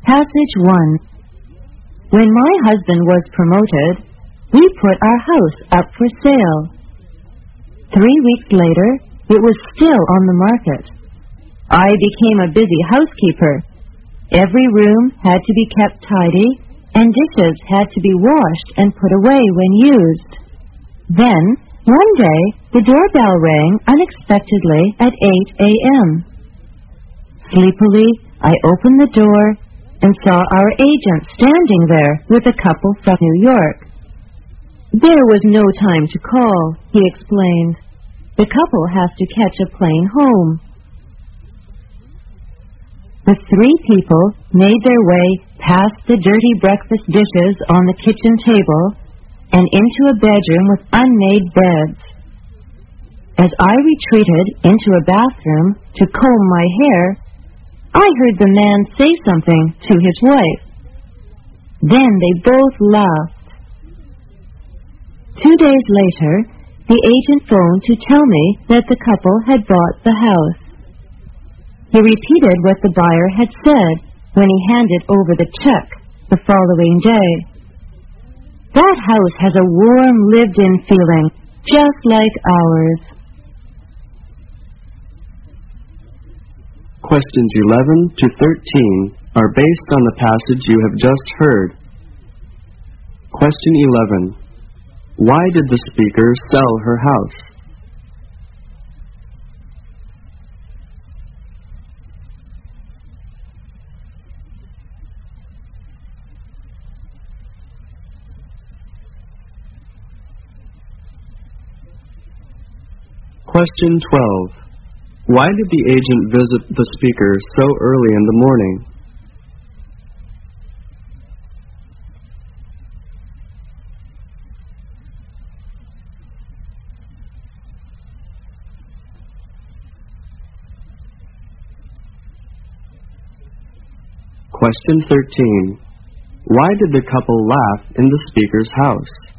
Passage 1. When my husband was promoted, we put our house up for sale. 3 weeks later, it was still on the market. I became a busy housekeeper. Every room had to be kept tidy, and dishes had to be washed and put away when used. Then, one day, the doorbell rang unexpectedly at 8 a.m. Sleepily, I opened the door and saw our agent standing there with a couple from New York. There was no time to call, he explained. The couple has to catch a plane home. The 3 people made their way past the dirty breakfast dishes on the kitchen table and into a bedroom with unmade beds. As I retreated into a bathroom to comb my hair, I heard the man say something to his wife. Then they both laughed. 2 days later, the agent phoned to tell me that the couple had bought the house. He repeated what the buyer had said when he handed over the check the following day. That house has a warm, lived-in feeling, just like ours. Questions 11 to 13 are based on the passage you have just heard. Question 11. Why did the speaker sell her house? Question 12. Why did the agent visit the speaker so early in the morning? Question 13. Why did the couple laugh in the speaker's house?